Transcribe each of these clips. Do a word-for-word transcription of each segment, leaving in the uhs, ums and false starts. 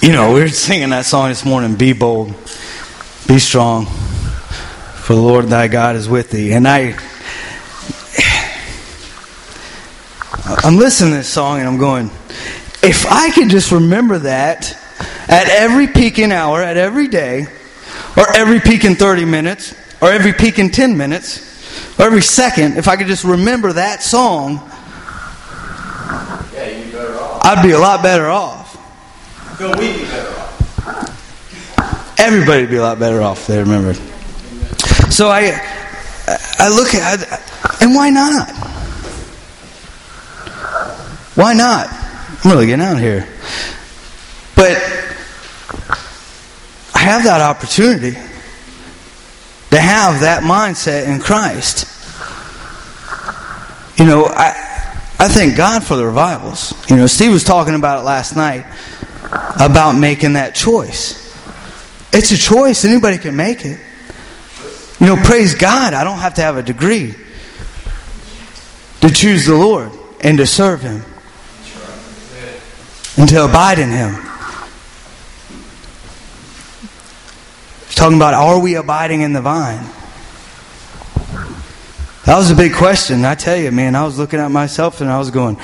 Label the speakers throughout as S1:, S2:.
S1: You know, we were singing that song this morning, Be Bold, Be Strong, for the Lord thy God is with thee. And I, I'm listening to this song and I'm going, if I could just remember that at every peaking hour, at every day, or every peak in thirty minutes, or every peak in ten minutes, or every second, if I could just remember that song,
S2: yeah, you'd be better off.
S1: I'd be a lot better off.
S2: So we'd be better off.
S1: Everybody would be a lot better off if they remembered. So I, I look at, and why not? Why not? I'm really getting out of here. But I have that opportunity to have that mindset in Christ. You know, I I thank God for the revivals. You know, Steve was talking about it last night, about making that choice. It's a choice. Anybody can make it. You know, praise God, I don't have to have a degree to choose the Lord and to serve Him and to abide in Him. He's talking about, are we abiding in the vine? That was a big question. I tell you, man, I was looking at myself and I was going,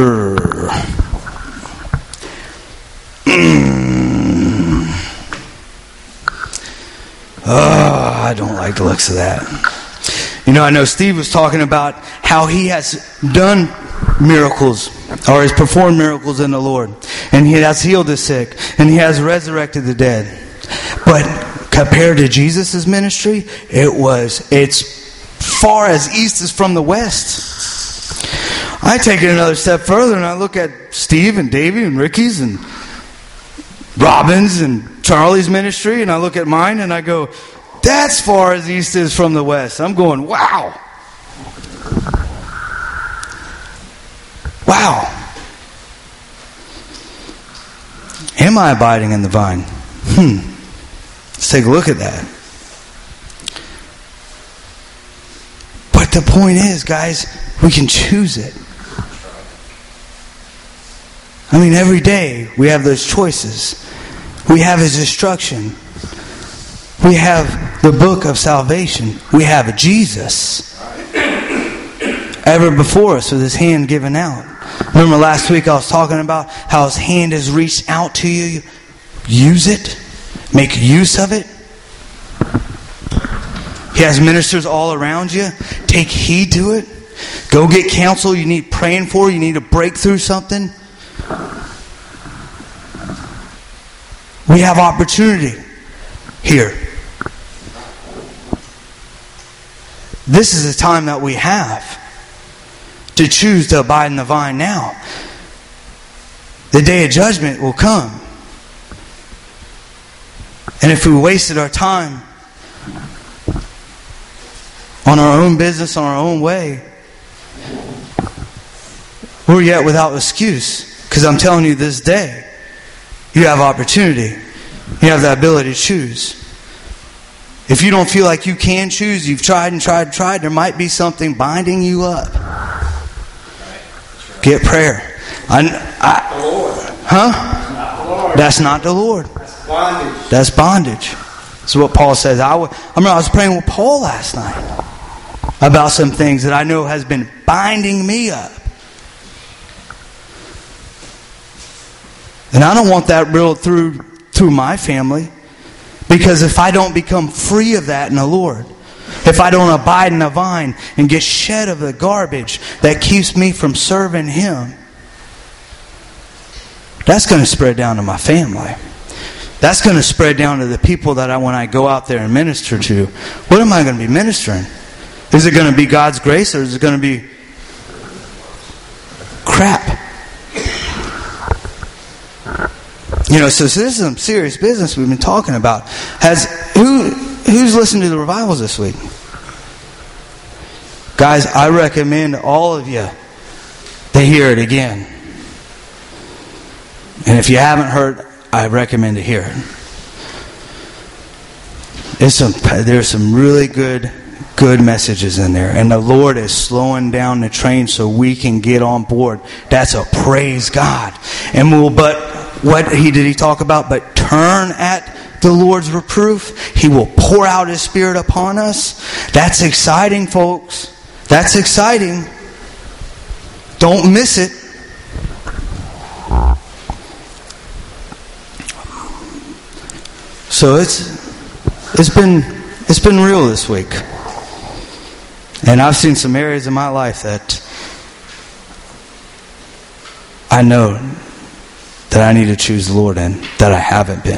S1: oh, I don't like the looks of that. You know, I know Steve was talking about how he has done miracles, or has performed miracles in the Lord. And he has healed the sick. And he has resurrected the dead. But compared to Jesus' ministry, it was, it's far as east as from the west. I take it another step further and I look at Steve and Davey and Ricky's and Robin's and Charlie's ministry, and I look at mine and I go, that's far as east is from the west. I'm going, wow. Wow. Am I abiding in the vine? Hmm. Let's take a look at that. But the point is, guys, we can choose it. I mean, every day we have those choices. We have His instruction. We have the book of salvation. We have Jesus ever before us with His hand given out. Remember last week I was talking about how His hand has reached out to you. Use it. Make use of it. He has ministers all around you. Take heed to it. Go get counsel you need praying for. You need to break through something. We have opportunity here. This is the time that we have to choose to abide in the vine now. The day of judgment will come. And if we wasted our time on our own business, on our own way, we're yet without excuse. Because I'm telling you, this day, you have opportunity. You have the ability to choose. If you don't feel like you can choose, you've tried and tried and tried, there might be something binding you up. Get prayer. I, I, huh? That's not the Lord.
S2: That's bondage.
S1: That's bondage. That's what Paul says. I, I remember I was praying with Paul last night about some things that I know has been binding me up. And I don't want that reeled through through my family. Because if I don't become free of that in the Lord, if I don't abide in the vine and get shed of the garbage that keeps me from serving Him, that's going to spread down to my family. That's going to spread down to the people that I, when I go out there and minister to, what am I going to be ministering? Is it going to be God's grace, or is it going to be crap? You know, so, so this is some serious business we've been talking about. Has who who's listened to the revivals this week? Guys, I recommend all of you to hear it again. And if you haven't heard, I recommend to hear it. There's some there's some really good good messages in there, and the Lord is slowing down the train so we can get on board. That's a praise God. And we'll but what he did he talk about? But turn at the Lord's reproof. He will pour out His Spirit upon us. That's exciting, folks. That's exciting. Don't miss it. So it's it's been it's been real this week. And I've seen some areas in my life that I know that I need to choose the Lord in, that I haven't been.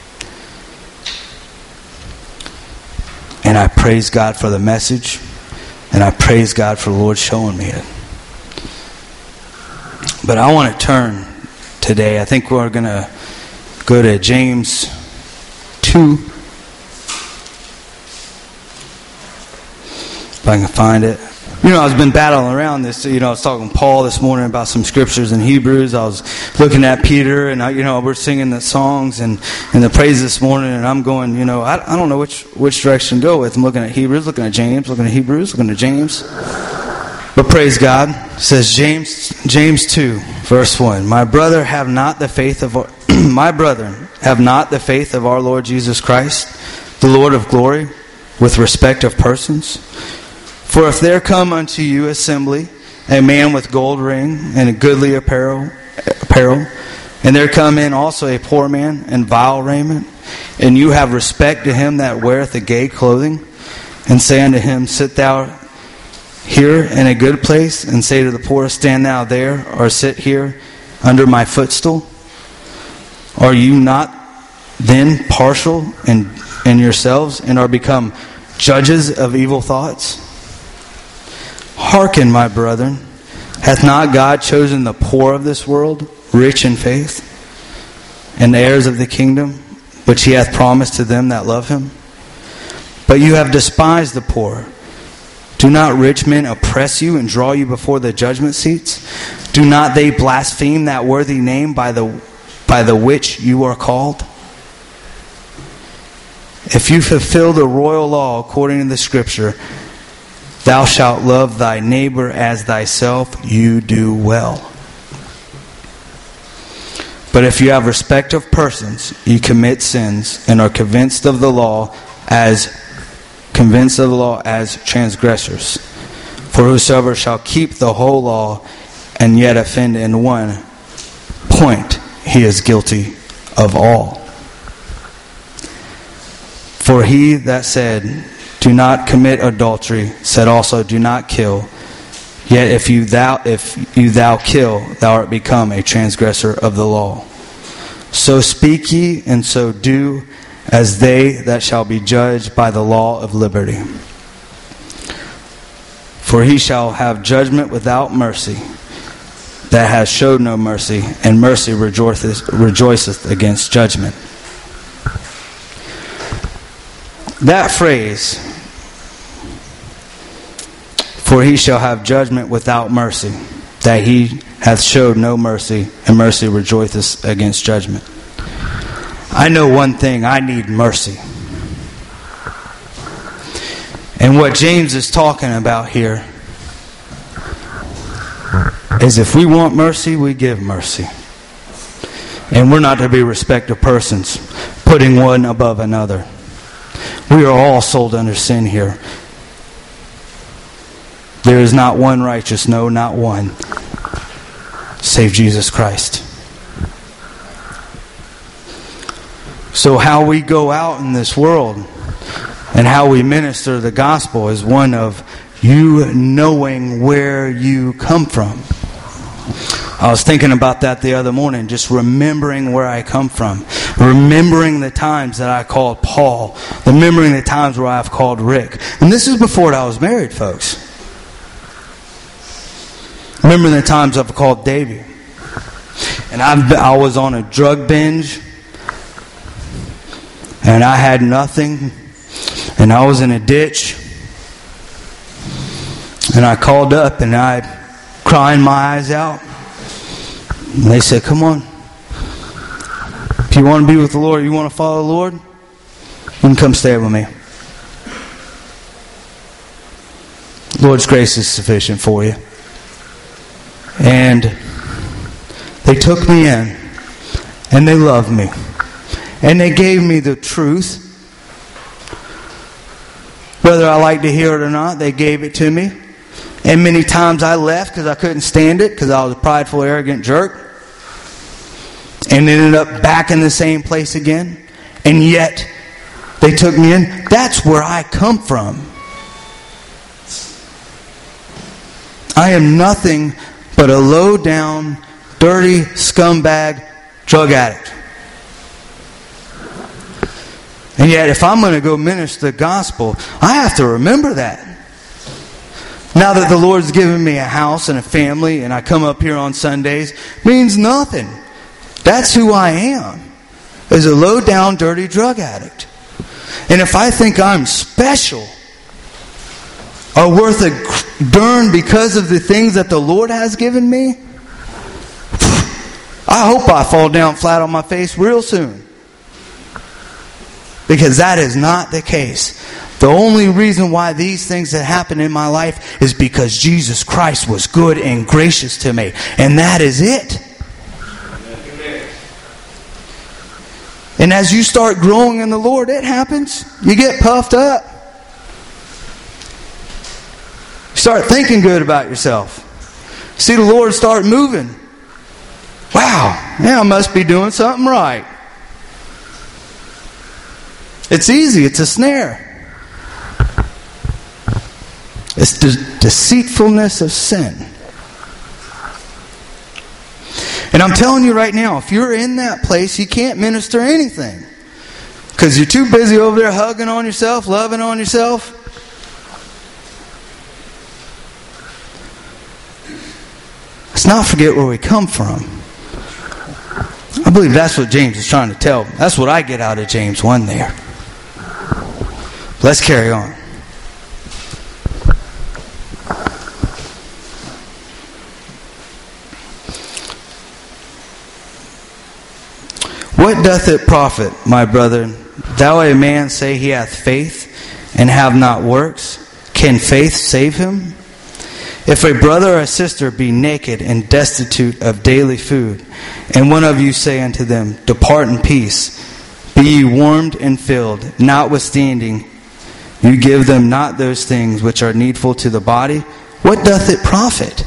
S1: And I praise God for the message, and I praise God for the Lord showing me it. But I want to turn today. I think we're going to go to James two. If I can find it. You know, I've been battling around this. You know, I was talking to Paul this morning about some scriptures in Hebrews. I was looking at Peter, and I, you know, we're singing the songs and, and the praise this morning, and I'm going, you know, I, I don't know which which direction to go with. I'm looking at Hebrews, looking at James, looking at Hebrews, looking at James. But praise God. It says James James two, verse one. My brother, have not the faith of our, my brethren, have not the faith of our Lord Jesus Christ, the Lord of glory, with respect of persons. For if there come unto you assembly a man with gold ring and a goodly apparel, apparel, and there come in also a poor man in vile raiment, and you have respect to him that weareth a gay clothing, and say unto him, sit thou here in a good place, and say to the poor, stand thou there, or sit here under my footstool? Are you not then partial in, in yourselves, and are become judges of evil thoughts? Hearken, my brethren, hath not God chosen the poor of this world, rich in faith, and heirs of the kingdom, which He hath promised to them that love Him? But you have despised the poor. Do not rich men oppress you and draw you before the judgment seats? Do not they blaspheme that worthy name by the by the which you are called? If you fulfill the royal law according to the Scripture, thou shalt love thy neighbor as thyself, you do well. But if you have respect of persons, you commit sins, and are convinced of the law as convinced of the law as transgressors. For whosoever shall keep the whole law and yet offend in one point, he is guilty of all. For he that said, do not commit adultery, said also, do not kill. Yet if you thou if you thou kill, thou art become a transgressor of the law. So speak ye, and so do, as they that shall be judged by the law of liberty. For he shall have judgment without mercy, that has showed no mercy, and mercy rejoiceth, rejoiceth against judgment. That phrase, for he shall have judgment without mercy, that he hath showed no mercy, and mercy rejoiceth against judgment. I know one thing, I need mercy. And what James is talking about here is if we want mercy, we give mercy. And we're not to be respect of persons, putting one above another. We are all sold under sin here. There is not one righteous, no, not one, save Jesus Christ. So how we go out in this world and how we minister the gospel is one of you knowing where you come from. I was thinking about that the other morning, just remembering where I come from. Remembering the times that I called Paul. Remembering the times where I've called Rick. And this is before I was married, folks. Remembering the times I've called Davey. And I've, I was on a drug binge. And I had nothing. And I was in a ditch. And I called up and I crying my eyes out. And they said, come on. If you want to be with the Lord, you want to follow the Lord, you can come stay with me. Lord's grace is sufficient for you. And they took me in. And they loved me. And they gave me the truth. Whether I liked to hear it or not, they gave it to me. And many times I left because I couldn't stand it, because I was a prideful, arrogant jerk. And ended up back in the same place again. And yet, they took me in. That's where I come from. I am nothing but a low-down, dirty, scumbag drug addict. And yet, if I'm going to go minister the gospel, I have to remember that. Now that the Lord's given me a house and a family, and I come up here on Sundays, means nothing. That's who I am, as a low-down, dirty drug addict. And if I think I'm special, or worth a darn because of the things that the Lord has given me, I hope I fall down flat on my face real soon. Because that is not the case. The only reason why these things that happen in my life is because Jesus Christ was good and gracious to me. And that is it. And as you start growing in the Lord, it happens. You get puffed up. You start thinking good about yourself. See the Lord start moving. Wow, yeah, I must be doing something right. It's easy. It's a snare. It's the deceitfulness of sin. And I'm telling you right now, if you're in that place, you can't minister anything. Because you're too busy over there hugging on yourself, loving on yourself. Let's not forget where we come from. I believe that's what James is trying to tell. That's what I get out of James one there. Let's carry on. What doth it profit, my brethren, thou a man say he hath faith, and have not works? Can faith save him? If a brother or a sister be naked and destitute of daily food, and one of you say unto them, Depart in peace, be ye warmed and filled, notwithstanding you give them not those things which are needful to the body, what doth it profit?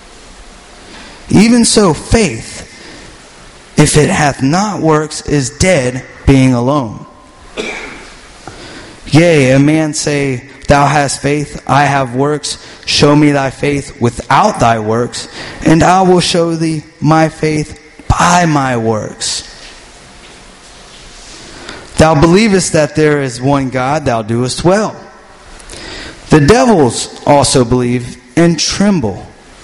S1: Even so faith, if it hath not works, is dead, being alone. Yea, a man say, Thou hast faith, I have works. Show me thy faith without thy works, and I will show thee my faith by my works. Thou believest that there is one God, thou doest well. The devils also believe and tremble.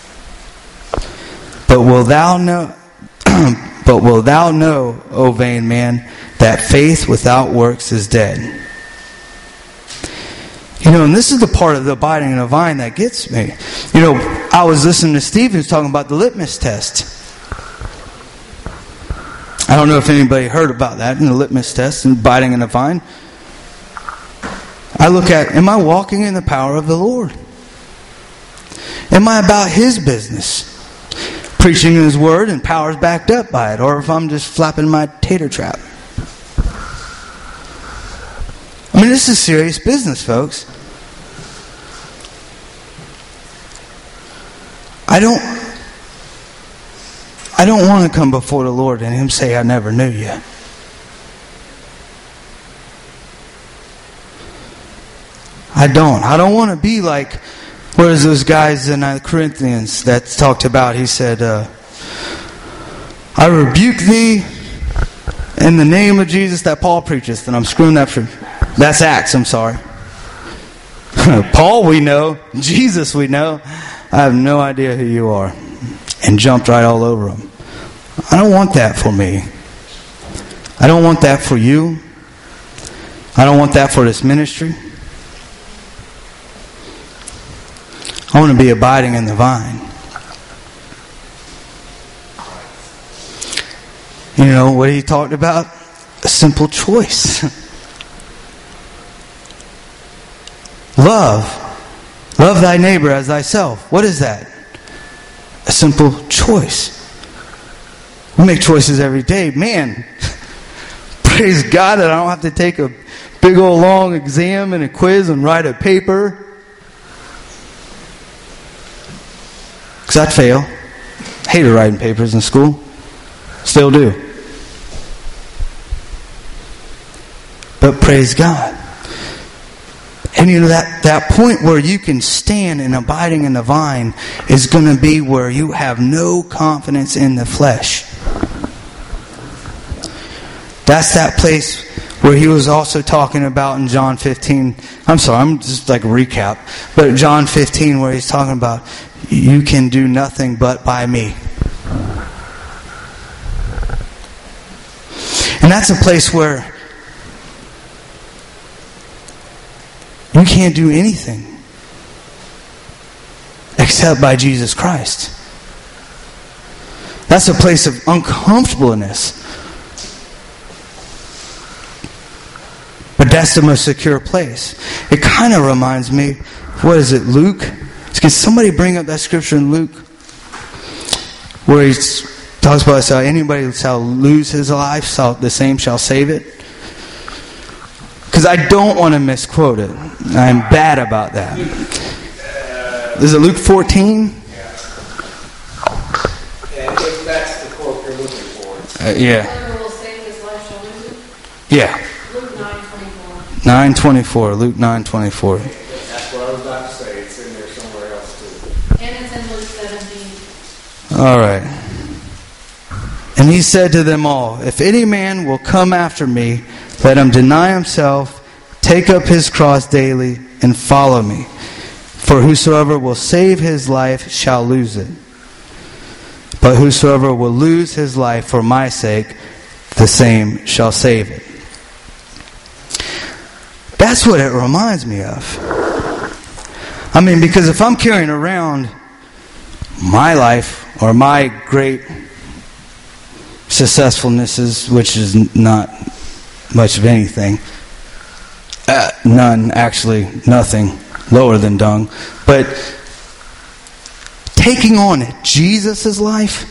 S1: But will thou know... But wilt thou know, O vain man, that faith without works is dead? You know, and this is the part of the abiding in the vine that gets me. You know, I was listening to Stevens talking about the litmus test. I don't know if anybody heard about that in the litmus test and abiding in the vine. I look at, am I walking in the power of the Lord? Am I about His business? Preaching His word and power's backed up by it, or if I'm just flapping my tater trap. I mean, this is serious business, folks. I don't I don't want to come before the Lord and Him say, I never knew you. I don't. I don't want to be like Whereas those guys in uh, Corinthians that talked about, he said, uh, I rebuke thee in the name of Jesus that Paul preacheth. And I'm screwing that for... That's Acts, I'm sorry. Paul we know. Jesus we know. I have no idea who you are. And jumped right all over him. I don't want that for me. I don't want that for you. I don't want that for this ministry. I want to be abiding in the vine. You know what he talked about? A simple choice. Love. Love thy neighbor as thyself. What is that? A simple choice. We make choices every day. Man, praise God that I don't have to take a big old long exam and a quiz and write a paper. Because I'd fail. Hated writing papers in school. Still do. But praise God. And you know, that, that point where you can stand and abiding in the vine is going to be where you have no confidence in the flesh. That's that place where he was also talking about in John fifteen. I'm sorry, I'm just like a recap. But John fifteen, where he's talking about, you can do nothing but by me. And that's a place where you can't do anything except by Jesus Christ. That's a place of uncomfortableness. But that's the most secure place. It kind of reminds me, what is it, Luke? Can somebody bring up that scripture in Luke? Where he talks about how anybody shall lose his life, so the same shall save it. Because I don't want to misquote it. I'm bad about that. Is it Luke fourteen?
S2: Yeah. And if that's the quote you're looking for.
S1: Uh, yeah.
S3: Whoever will save his life shall lose it.
S1: Yeah.
S3: Luke nine twenty-four.
S1: nine twenty-four. Luke nine twenty-four.
S2: That's what I was about to say. It's in there somewhere else too.
S3: And it's in Luke seventeen.
S1: All right. And he said to them all, if any man will come after me, let him deny himself, take up his cross daily, and follow me. For whosoever will save his life shall lose it. But whosoever will lose his life for my sake, the same shall save it. That's what it reminds me of. I mean, because if I'm carrying around my life or my great successfulnesses, which is not much of anything, uh, none, actually, nothing, lower than dung, but taking on Jesus' life,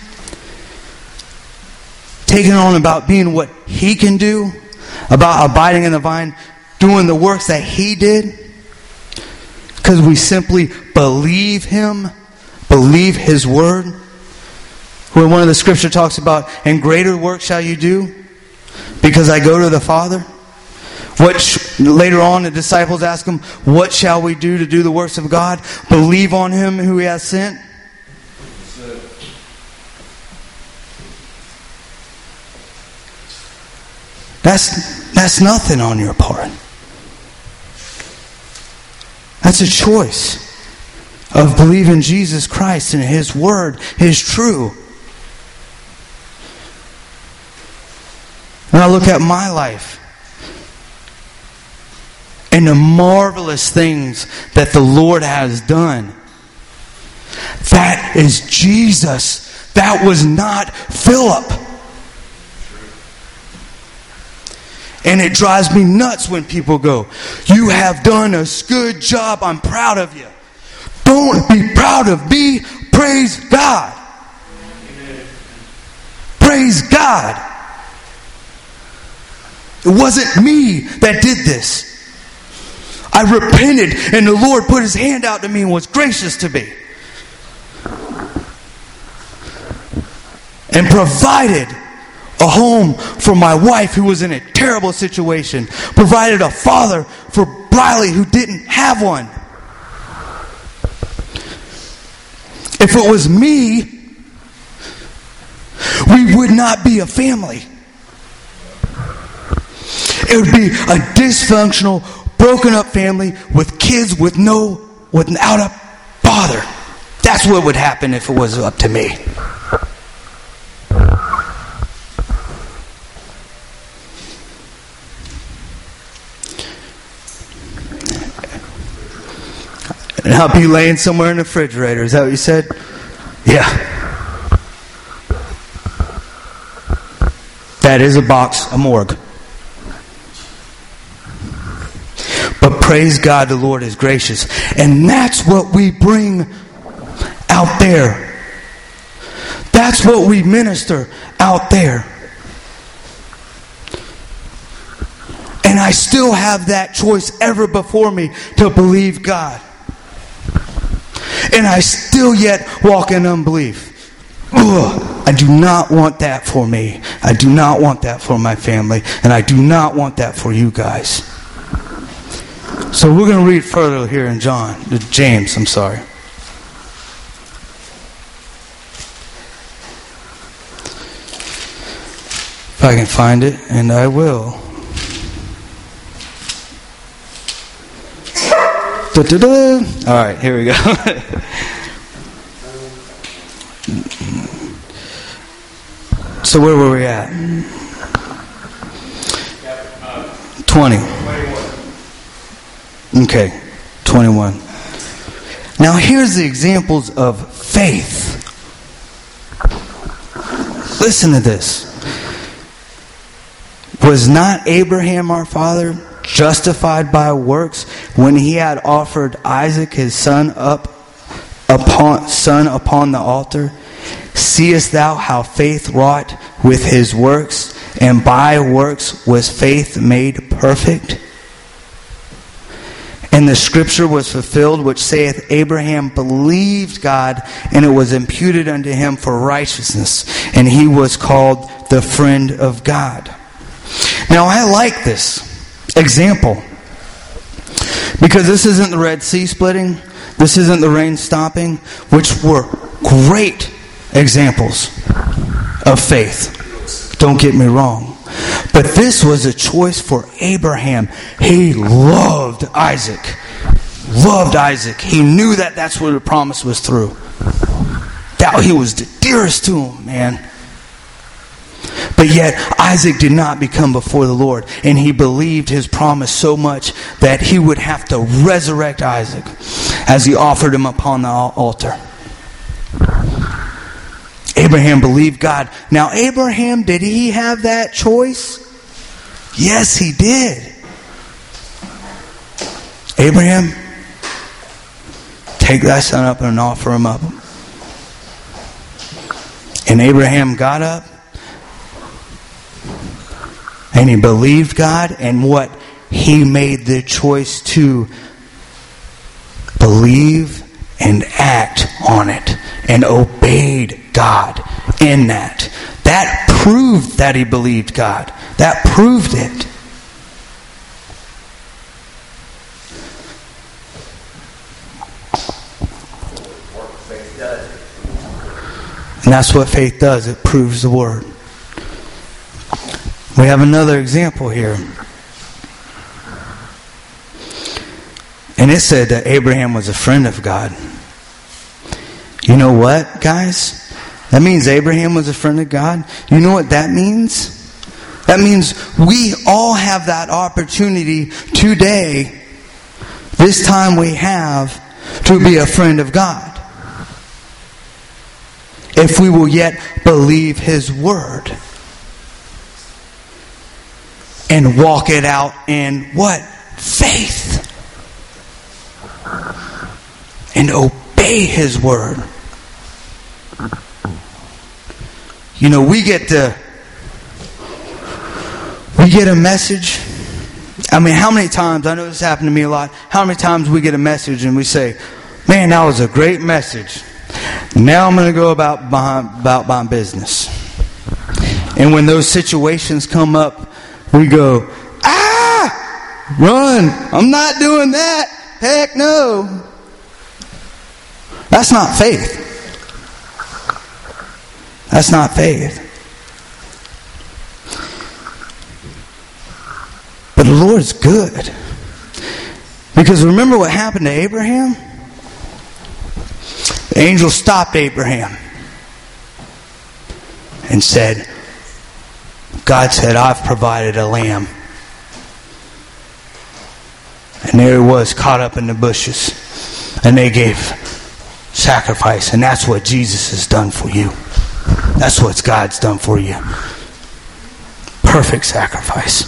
S1: taking on about being what he can do, about abiding in the vine, doing the works that he did, because we simply believe him, believe his word. Where one of the scripture talks about, and greater work shall you do, because I go to the Father. What sh- later on the disciples ask him, what shall we do to do the works of God? Believe on him who he has sent. That's that's nothing on your part. That's a choice of believing Jesus Christ and his word is true. And I look at my life and the marvelous things that the Lord has done. That is Jesus. That was not Philip. And it drives me nuts when people go, you have done a good job. I'm proud of you. Don't be proud of me. Praise God. Amen. Praise God. It wasn't me that did this. I repented and the Lord put his hand out to me and was gracious to me. And provided a home for my wife who was in a terrible situation. Provided a father for Briley who didn't have one. If it was me, we would not be a family. It would be a dysfunctional, broken up family with kids with no, without a father. That's what would happen if it was up to me. And I'll be laying somewhere in the refrigerator. Is that what you said? Yeah. That is a box, a morgue. But praise God, the Lord is gracious. And that's what we bring out there. That's That's what we minister out there. And I still have that choice ever before me to believe God. And I still yet walk in unbelief. Ugh, I do not want that for me. I do not want that for my family. And I do not want that for you guys. So we're going to read further here in John, James, I'm sorry. If I can find it, and I will. Da-da-da. All right, here we go. So where were we at? twenty. Okay, twenty-one. Now here's the examples of faith. Listen to this. Was not Abraham our father justified by works when he had offered Isaac his son up upon son upon the altar? Seest thou how faith wrought with his works, and by works was faith made perfect? And the scripture was fulfilled, which saith, Abraham believed God, and it was imputed unto him for righteousness, and he was called the friend of God. Now I like this example, because this isn't the Red Sea splitting, this isn't the rain stopping, which were great examples of faith. Don't get me wrong. But this was a choice for Abraham. He loved Isaac. Loved Isaac. He knew that that's where the promise was through. That he was the dearest to him, man. But yet Isaac did not become before the Lord. And he believed his promise so much that he would have to resurrect Isaac as he offered him upon the altar. Abraham believed God. Now Abraham, did he have that choice? Yes, he did. Abraham, take thy son up and offer him up. And Abraham got up. And he believed God. And what? He made the choice to believe and act on it. And obeyed God in that. That proved that he believed God. That proved it. And that's what faith does. It proves the word. We have another example here. And it said that Abraham was a friend of God. You know what, guys? That means Abraham was a friend of God. You know what that means? That means we all have that opportunity today, this time we have, to be a friend of God. If we will yet believe His Word. And walk it out in what? Faith. And obey His Word. You know, we get to, we get a message. I mean, how many times, I know this happened to me a lot, how many times we get a message and we say, man, that was a great message. Now I'm going to go about my, about my business. And when those situations come up, we go, ah, run. I'm not doing that. Heck no. That's not faith. That's not faith. But the Lord's good. Because remember what happened to Abraham? The angel stopped Abraham and said, God said, I've provided a lamb. And there he was, caught up in the bushes. And they gave sacrifice. And that's what Jesus has done for you. That's what God's done for you. Perfect sacrifice.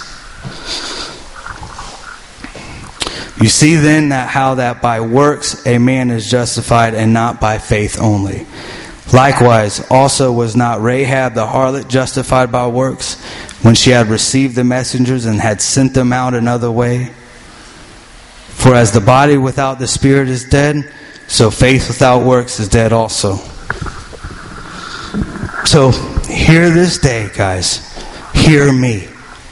S1: You see then that how that by works a man is justified and not by faith only. Likewise, also was not Rahab the harlot justified by works when she had received the messengers and had sent them out another way? For as the body without the spirit is dead, so faith without works is dead also. So, hear this day, guys. Hear me.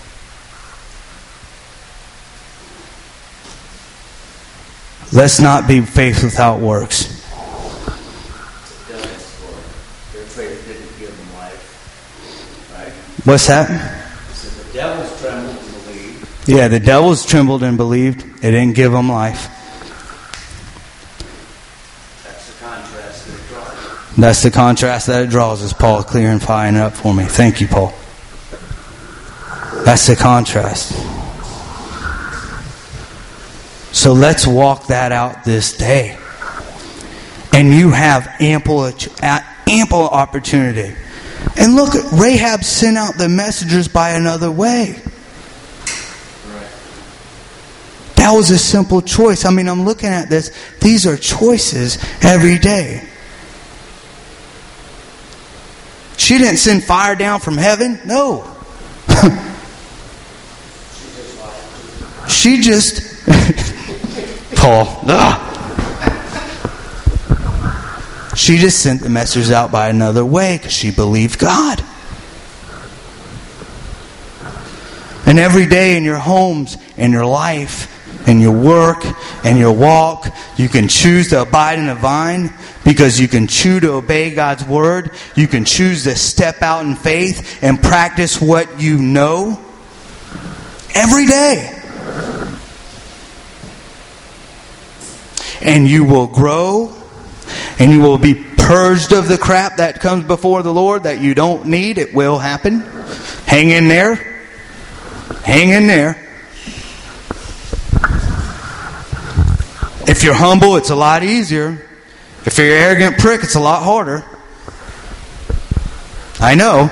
S1: Let's not be faith without works.
S4: Their faith didn't give them life. Right?
S1: What's that?
S4: So the devils trembled and believed.
S1: Yeah, the devils trembled and believed. It didn't give them life.
S4: That's the contrast that it draws.
S1: That's the contrast that it draws, is Paul clarifying it up for me. Thank you, Paul. That's the contrast. So let's walk that out this day. And you have ample ample opportunity. And look, Rahab sent out the messengers by another way. That was a simple choice. I mean, I'm looking at this. These are choices every day. She didn't send fire down from heaven. No. She just... Paul. Ugh. She just sent the messengers out by another way because she believed God. And every day in your homes, in your life, in your work, in your walk, you can choose to abide in the vine because you can choose to obey God's word. You can choose to step out in faith and practice what you know every day. And you will grow, and you will be purged of the crap that comes before the Lord that you don't need. It will happen. Hang in there. Hang in there. If you're humble, it's a lot easier. If you're an arrogant prick, it's a lot harder. I know.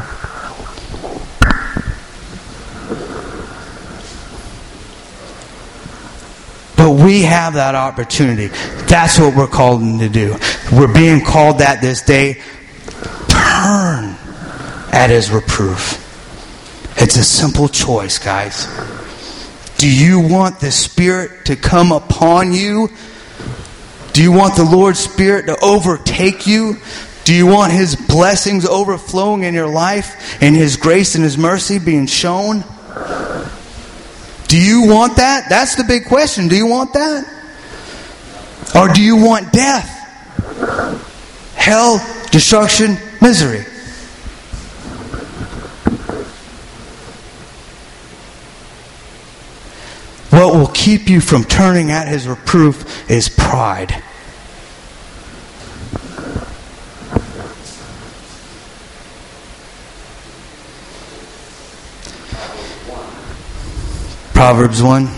S1: But we have that opportunity. That's what we're called to do. We're being called that this day. Turn at His reproof. It's a simple choice, guys. Do you want the Spirit to come upon you? Do you want the Lord's Spirit to overtake you? Do you want His blessings overflowing in your life and His grace and His mercy being shown? Do you want that? That's the big question. Do you want that? Or do you want death? Hell, destruction, misery? What will keep you from turning at His reproof is pride. Proverbs one.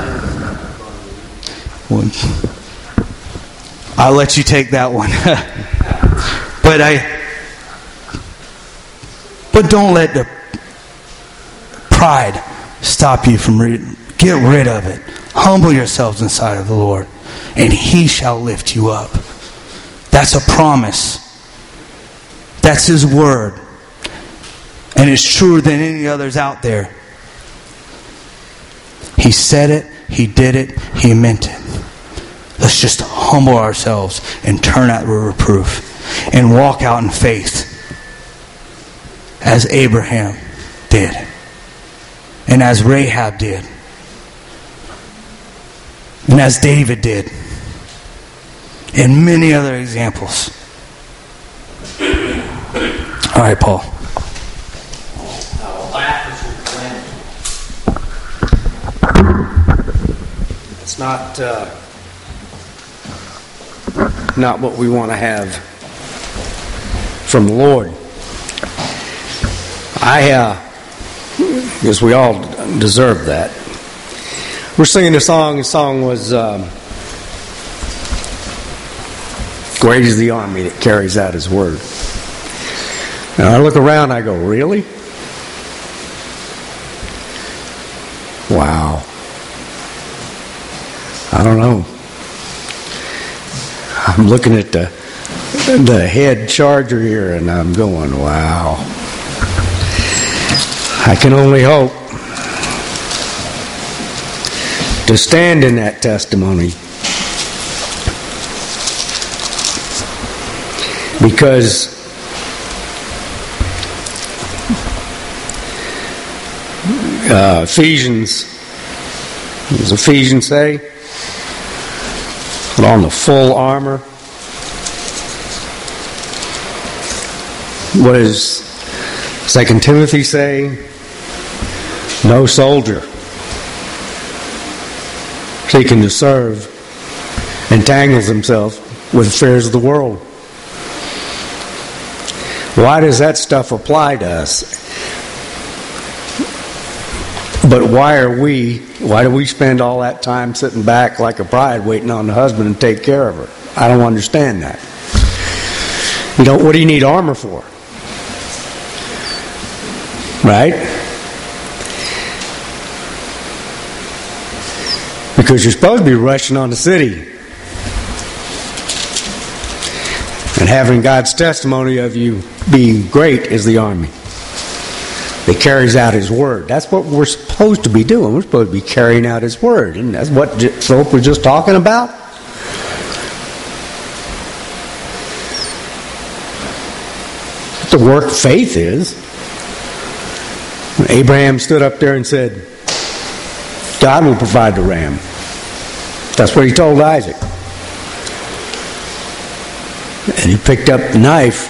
S1: one. I'll let you take that one. but I but don't let the pride stop you from reading. Get rid of it. Humble yourselves inside of the Lord, and He shall lift you up. That's a promise. That's His word. And it's truer than any others out there. He said it, He did it, He meant it. Let's just humble ourselves and turn at the reproof and walk out in faith as Abraham did and as Rahab did and as David did and many other examples. All right, Paul.
S2: It's not uh, not what we want to have from the Lord. I, uh, because we all deserve that. We're singing a song. The song was um, "Great is the Army that carries out His word." And I look around, I go, really? Wow. I don't know. I'm looking at the the head charger here, and I'm going, wow. I can only hope to stand in that testimony, because uh, Ephesians, what does Ephesians say? Put on the full armor. What does Second Timothy say? No soldier seeking to serve entangles himself with affairs of the world. Why does that stuff apply to us? But why are we, why do we spend all that time sitting back like a bride waiting on the husband to take care of her? I don't understand that. You know, what do you need armor for? Right? Because you're supposed to be rushing on the city and having God's testimony of you being great is the army that carries out His Word. That's what we're supposed to be doing. We're supposed to be carrying out His Word. And that's what Philip was just talking about. What the work of faith is. Abraham stood up there and said, God will provide the ram. That's what he told Isaac. And he picked up the knife.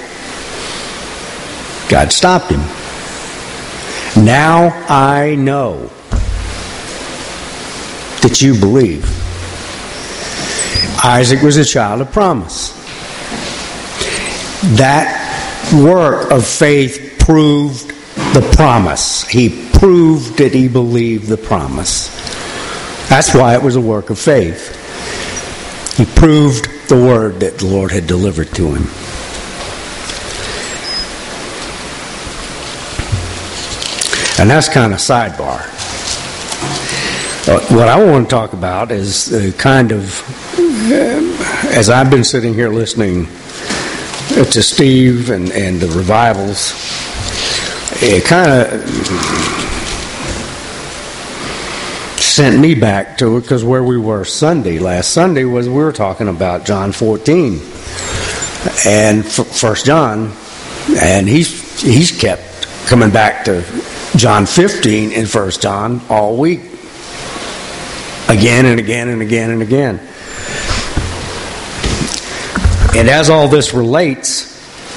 S2: God stopped him. Now I know that you believe. Isaac was a child of promise. That work of faith proved the promise. He proved that he believed the promise. That's why it was a work of faith. He proved the word that the Lord had delivered to him. And that's kind of sidebar. Uh, what I want to talk about is uh, kind of, uh, as I've been sitting here listening to Steve and, and the revivals, it kind of sent me back to it, because where we were Sunday, last Sunday, was we were talking about John fourteen and First John, and he's he's kept coming back to John fifteen in First John all week, again and again and again and again. And as all this relates,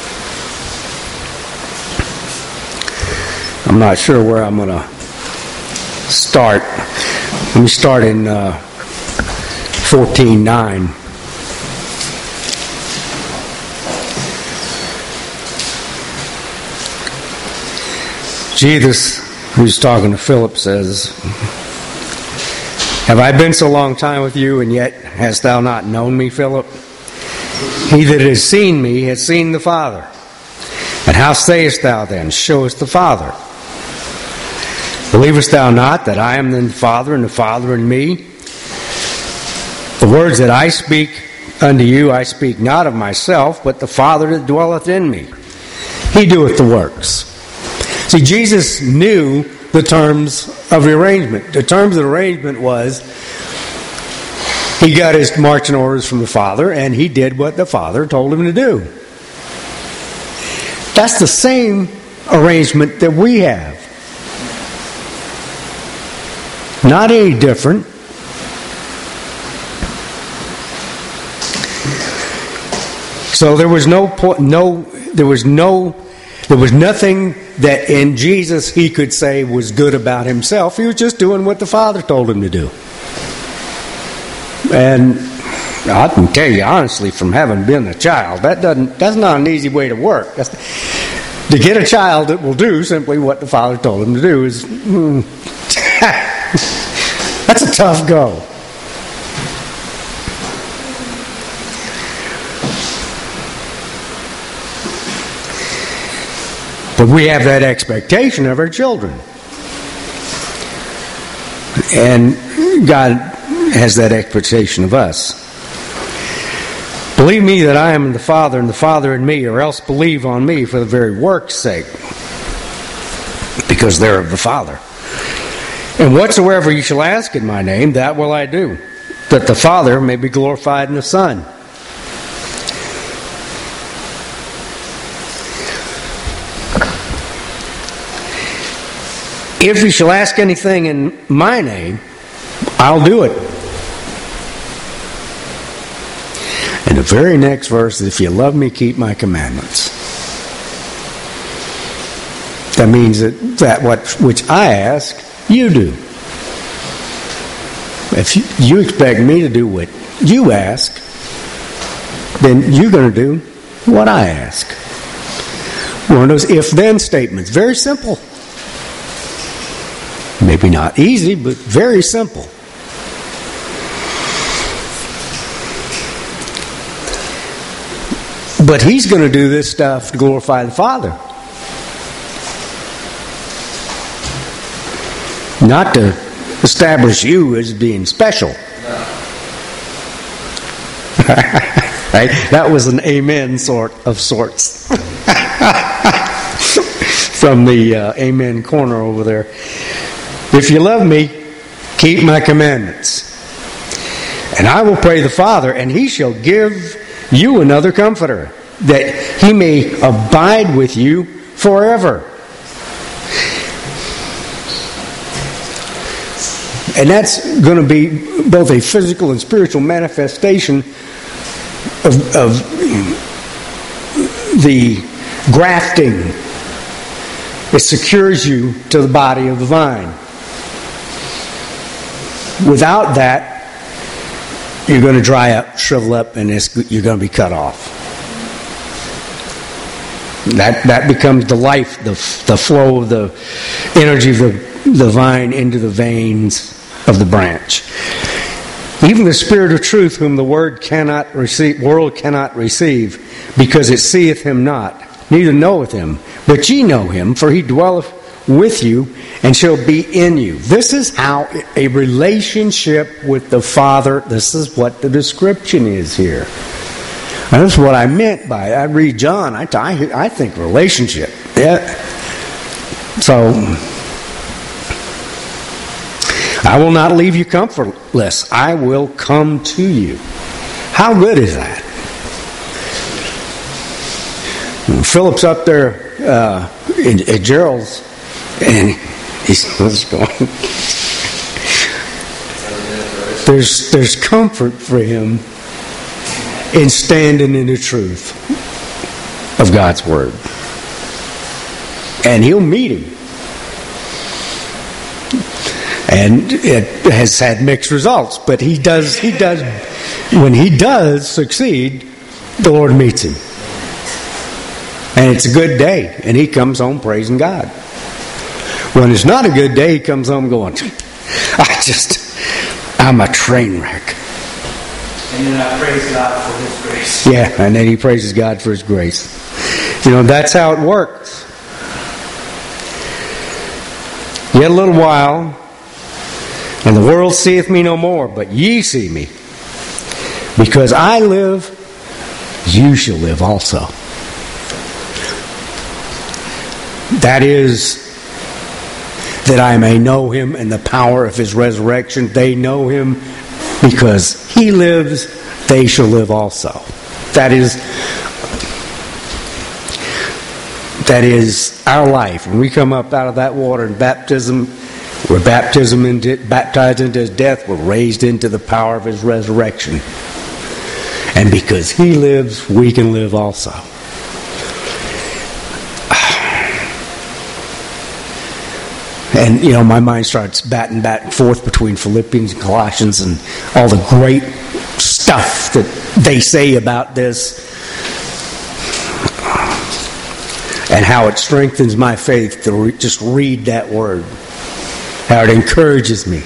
S2: I'm not sure where I'm going to start. Let me start in uh, fourteen nine. Jesus, who's talking to Philip, says, have I been so long time with you, and yet hast thou not known me, Philip? He that has seen me has seen the Father. And how sayest thou then, show us the Father? Believest thou not that I am in the Father, and the Father in me? The words that I speak unto you, I speak not of myself, but the Father that dwelleth in me. He doeth the works. See, Jesus knew the terms of the arrangement. The terms of the arrangement was, he got his marching orders from the Father, and he did what the Father told him to do. That's the same arrangement that we have. Not any different. So there was no no there was no there was nothing that in Jesus he could say was good about himself. He was just doing what the Father told him to do. And I can tell you honestly, from having been a child, that doesn't that's not an easy way to work. That's, to get a child that will do simply what the Father told him to do is hmm, that's a tough go. But we have that expectation of our children. And God has that expectation of us. But Believe me that I am in the Father, and the Father in me, or else believe on me for the very work's sake, because they're of the Father. And whatsoever you shall ask in my name, that will I do, that the Father may be glorified in the Son. If you shall ask anything in my name, I'll do it. And the very next verse is, if you love me, keep my commandments. That means that, that what which I ask, you do. If you, you expect me to do what you ask, then you're going to do what I ask. One of those if-then statements. Very simple. Maybe not easy, but very simple. But he's going to do this stuff to glorify the Father. Not to establish you as being special. Right? That was an amen sort of sorts. From the uh, amen corner over there. If you love me, keep my commandments. And I will pray the Father, and he shall give you another comforter, that he may abide with you forever. And that's going to be both a physical and spiritual manifestation of, of the grafting. It secures you to the body of the vine. Without that, you're going to dry up, shrivel up, and it's, you're going to be cut off. That that becomes the life, the the flow of the energy of the, the vine into the veins of the branch. Even the Spirit of truth, whom the word cannot receive, world cannot receive, because it seeth him not, neither knoweth him. But ye know him, for he dwelleth with you, and shall be in you. This is how a relationship with the Father, this is what the description is here. And this is what I meant by it. I read John, I, I, I think relationship. Yeah. So, I will not leave you comfortless. I will come to you. How good is that? When Philip's up there uh, in, at Gerald's, and he's going. There's there's comfort for him in standing in the truth of God's word, and he'll meet him. And it has had mixed results, but he does he does when he does succeed, the Lord meets him, and it's a good day, and he comes home praising God. When it's not a good day, he comes home going, I just, I'm a train wreck.
S1: And then I praise God for his grace.
S2: Yeah, and then he praises God for his grace. You know, that's how it works. Yet a little while, and the world seeth me no more, but ye see me. Because I live, you shall live also. That is, that I may know him and the power of his resurrection. They know him because he lives, they shall live also. That is, that is our life. When we come up out of that water in baptism, we're baptism into, baptized into his death, we're raised into the power of his resurrection. And because he lives, we can live also. And, you know, my mind starts batting back and forth between Philippians and Colossians and all the great stuff that they say about this and how it strengthens my faith to re- just read that word, how it encourages me.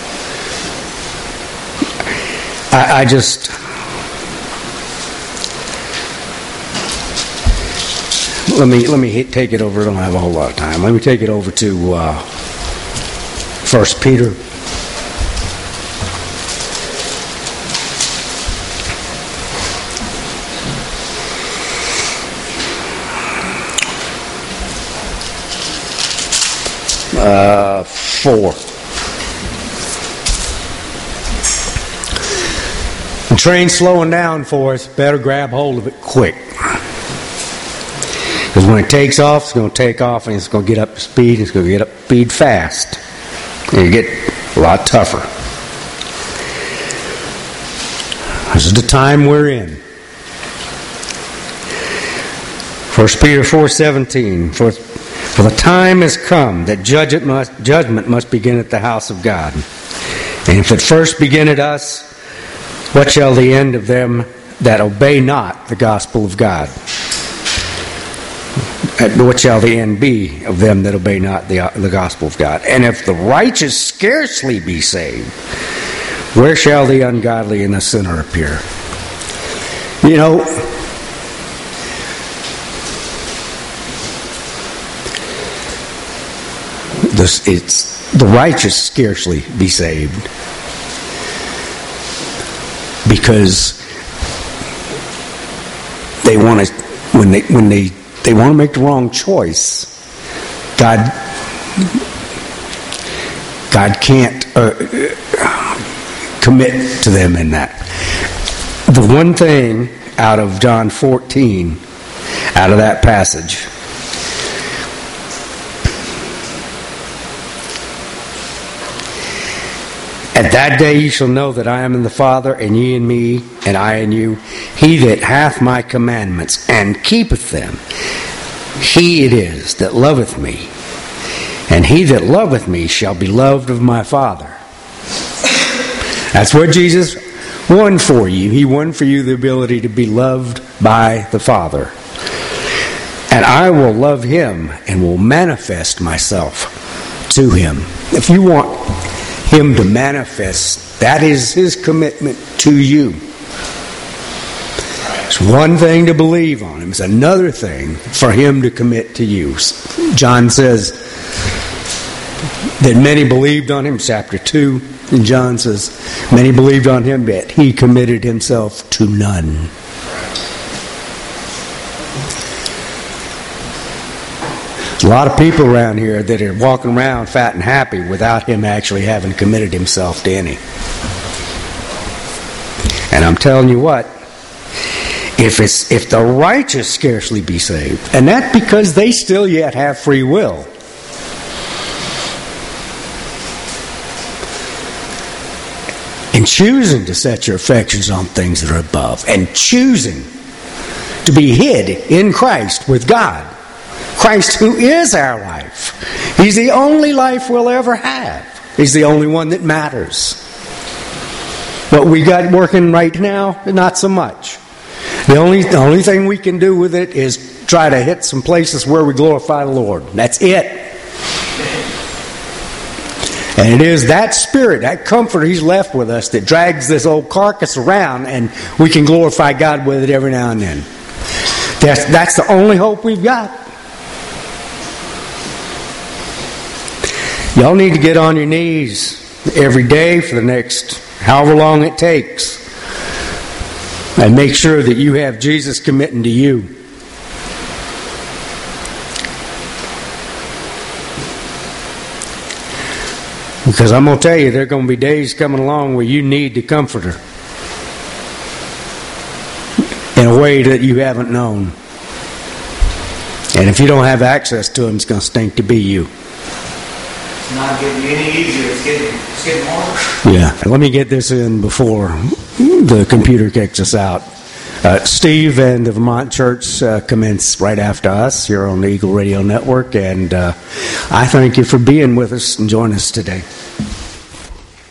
S2: I, I just... Let me let me hit, take it over. I don't have a whole lot of time. Let me take it over to uh, First Peter. uh, four. The train's slowing down for us. Better grab hold of it quick. Because when it takes off, it's going to take off and it's going to get up to speed. It's going to get up to speed fast. And you get a lot tougher. This is the time we're in. First Peter four seventeen. For, for the time has come that judgment must, judgment must begin at the house of God. And if it first begin at us, what shall the end of them that obey not the gospel of God? What shall the end be of them that obey not the, the gospel of God? And if the righteous scarcely be saved, where shall the ungodly and the sinner appear? You know, this, it's the righteous scarcely be saved because they want to when they when they they want to make the wrong choice. God, God can't uh, commit to them in that. The one thing out of John fourteen, out of that passage, at that day ye shall know that I am in the Father, and ye in me, and I in you. He that hath my commandments, and keepeth them, he it is that loveth me. And he that loveth me shall be loved of my Father. That's what Jesus won for you. He won for you the ability to be loved by the Father. And I will love him, and will manifest myself to him. If you want him to manifest, that is his commitment to you. It's one thing to believe on him. It's another thing for him to commit to you. John says that many believed on him, chapter two. And John says, many believed on him, but he committed himself to none. A lot of people around here that are walking around fat and happy without him actually having committed himself to any. And I'm telling you what, if it's if the righteous scarcely be saved, and that's because they still yet have free will. And choosing to set your affections on things that are above, and choosing to be hid in Christ with God. Christ, who is our life. He's the only life we'll ever have. He's the only one that matters. What we got working right now, not so much. The only, the only thing we can do with it is try to hit some places where we glorify the Lord. That's it. And it is that Spirit, that Comforter He's left with us that drags this old carcass around, and we can glorify God with it every now and then. That's, that's the only hope we've got. Y'all need to get on your knees every day for the next however long it takes, and make sure that you have Jesus committing to you. Because I'm going to tell you, there are going to be days coming along where you need the Comforter in a way that you haven't known. And if you don't have access to Him, it's going to stink to be you.
S4: It's not getting any easier. It's getting, it's getting harder.
S2: Yeah. Let me get this in before the computer kicks us out. Uh, Steve and the Vermont Church uh, commence right after us here on the Eagle Radio Network, and uh, I thank you for being with us and joining us today.